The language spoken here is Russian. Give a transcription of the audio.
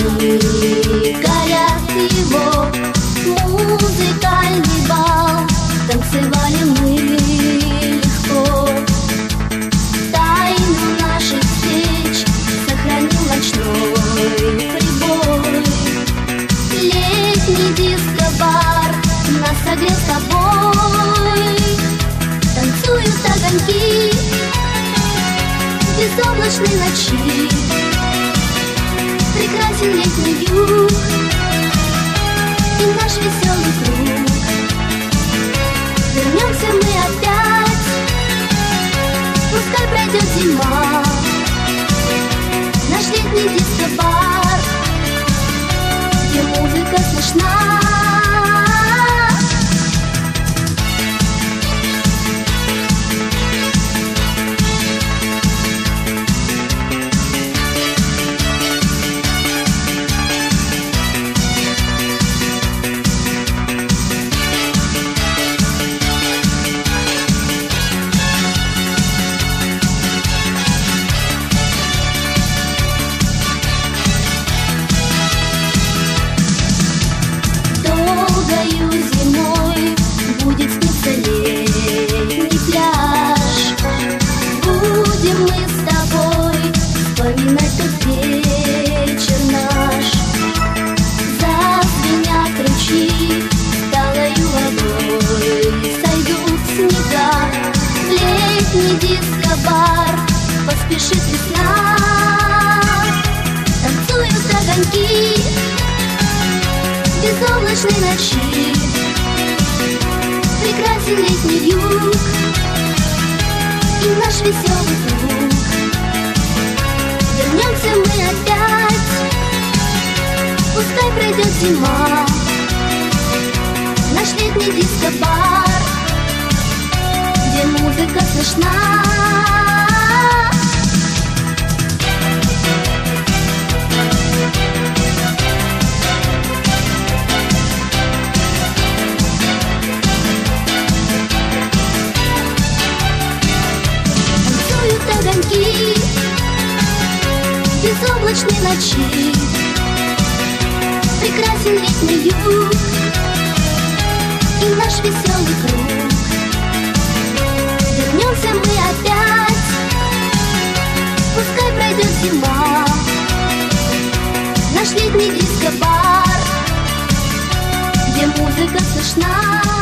горят его музыкальный бал. Танцевали мы легко, тайну наших встреч сохранил ночной прибой. Летний диско-бар нас согрел с тобой. Танцуют огоньки в безоблачной ночи. Прекрасен летний юг и наш веселый круг. Вернемся мы опять, пускай пройдет зима. Наш летний диско-бар, где музыка слышна. Зимой будет сниться летний пляж. Будем мы с тобой вспоминать тот вечер наш. Зазвенят ручьи талою водой, сойдут снега. В летний диско-бар поспешит весна. Танцуют огоньки в безоблачной ночи. Прекрасен летний юг и наш веселый круг. Вернемся мы опять, пускай пройдет зима. Наш летний диско-бар, где музыка слышна. Огоньки в безоблачной ночи. Прекрасен летний юг и наш веселый круг. Вернемся мы опять, пускай пройдет зима. Наш летний диско-бар, где музыка слышна.